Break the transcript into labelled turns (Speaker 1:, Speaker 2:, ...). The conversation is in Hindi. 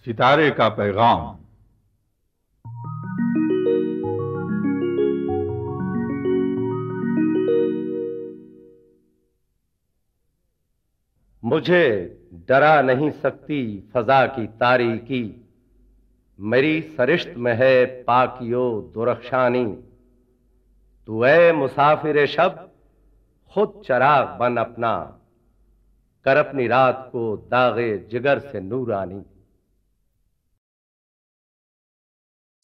Speaker 1: सितारे का पैगाम।
Speaker 2: मुझे डरा नहीं सकती फजा की तारीकी, मेरी सरिश्त में है पाकियो दुरख्शानी। तू ऐ मुसाफिर शब खुद चराग बन अपना, कर अपनी रात को दागे जिगर से नूरानी।